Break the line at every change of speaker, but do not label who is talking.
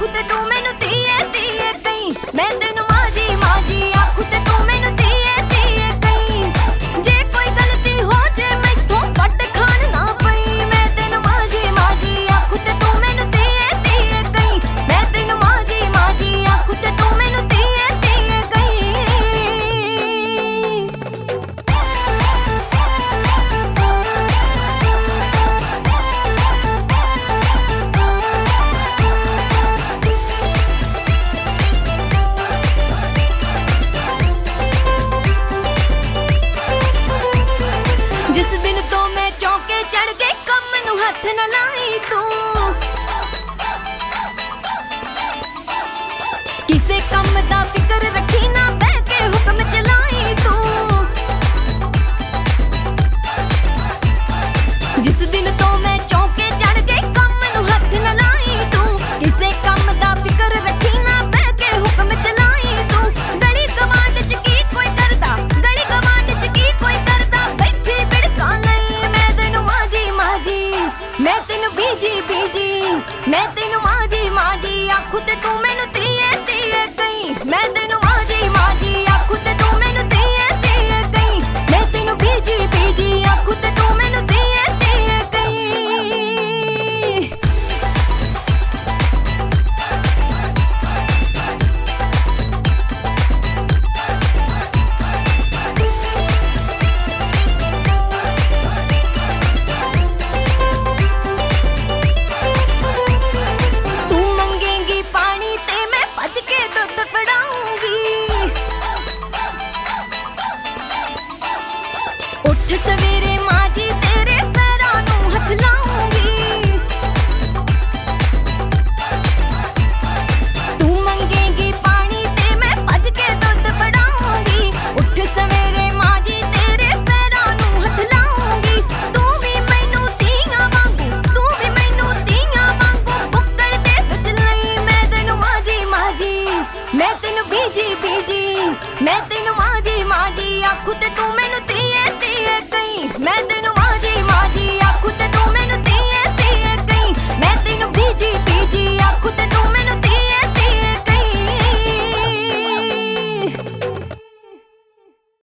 ते तू मैनू धीए धीए कहीं, मैं तेनू माजी माजी आखू ते तू मैनू धीए धीए कहीं। जे कोई गलती हो जे मैथों कट खान ना पई, मैं तेनू माजी माजी आखू ते तू मैनू धीए धीए कहीं, मैं तेनू माजी माजी आखू ते तू मैनू धीए धीए कहीं। जिस दिन तो मैं चौके चढ़ के कम नू हथ न लाई तू, किसे कम दा फिक्र रखी ना बह के हुक्म चलाई तू। जिस दिन तो मैं चौके चढ़ के कम नू हथ न लाई तू, किसे कम दा फिक्र रखी ना बह के हुक्म चलाई तू। गली गवांड च की कोई करदा, गली गवांड च की कोई करदा, बैठी बिड़का लई मैं तेनू माजी माजी, मैं तेनू बीजी बीजी, मैं तेनू माजी माजी आखू ते तू मैनू धीए धीए कहीं, मैं तेनू माजी माजी आखू ते तू मैनू धीए धीए कहीं, मैं तेनू बीजी बीजी आखू ते तू मैनू धीए धीए कहीं। तू मंगेंगी पानी ते मैं भज के दुध फड़ाऊंगी, उठ सवेरे माजी तेरे पैरां नू हथ लाऊंगी। तू मंगेंगी पानी ते मैं भज के दुध फड़ाऊंगी, उठ सवेरे माजी तेरे पैरां नू हथ लाऊंगी। तू भी मैनू धीआं वांगू, तू भी मैनू धीआं वांगू बुक्कड़ दे विच लई, मैं तेनू माजी माजी, मैं तेनू बीजी बीजी, मैं तेनू माजी माजी आखू ते